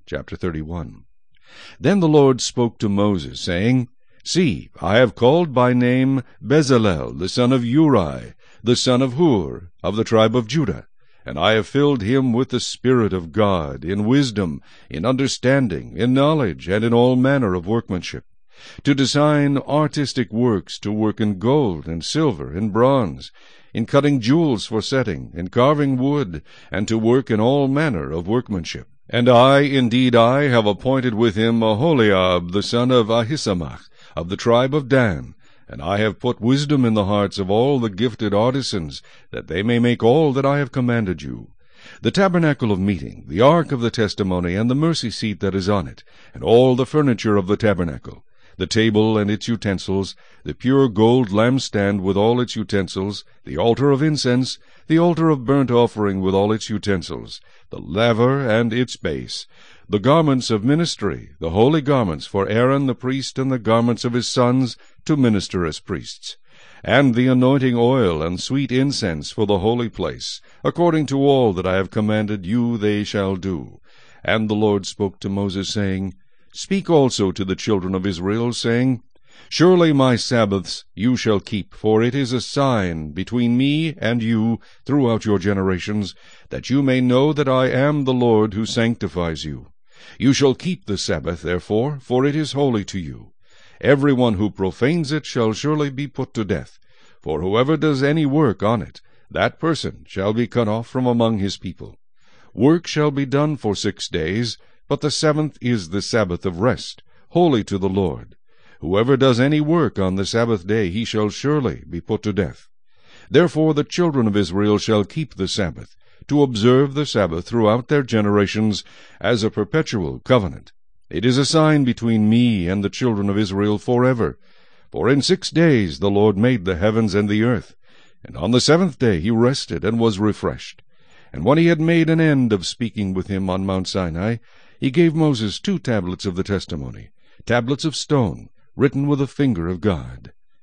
Chapter 31. Then the Lord spoke to Moses, saying, See, I have called by name Bezalel, the son of Uri, the son of Hur, of the tribe of Judah, and I have filled him with the Spirit of God, in wisdom, in understanding, in knowledge, and in all manner of workmanship, to design artistic works, to work in gold, and silver, and bronze, in cutting jewels for setting, in carving wood, and to work in all manner of workmanship. And I, indeed I, have appointed with him Aholiab, the son of Ahisamach, of the tribe of Dan, and I have put wisdom in the hearts of all the gifted artisans, that they may make all that I have commanded you. The tabernacle of meeting, the ark of the testimony, and the mercy seat that is on it, and all the furniture of the tabernacle, the table and its utensils, the pure gold lampstand with all its utensils, the altar of incense, the altar of burnt offering with all its utensils, the laver and its base, the garments of ministry, the holy garments for Aaron the priest, and the garments of his sons to minister as priests, and the anointing oil and sweet incense for the holy place, according to all that I have commanded you they shall do. And the Lord spoke to Moses, saying, Speak also to the children of Israel, saying, Surely my Sabbaths you shall keep, for it is a sign between me and you throughout your generations, that you may know that I am the Lord who sanctifies you. You shall keep the Sabbath, therefore, for it is holy to you. Every one who profanes it shall surely be put to death. For whoever does any work on it, that person shall be cut off from among his people. Work shall be done for 6 days, but the 7th is the Sabbath of rest, holy to the Lord. Whoever does any work on the Sabbath day, he shall surely be put to death. Therefore the children of Israel shall keep the Sabbath, to observe the Sabbath throughout their generations, as a perpetual covenant. It is a sign between me and the children of Israel forever. For in 6 days the Lord made the heavens and the earth, and on the 7th day he rested and was refreshed. And when he had made an end of speaking with him on Mount Sinai, he gave Moses 2 tablets of the testimony, tablets of stone, written with the finger of God.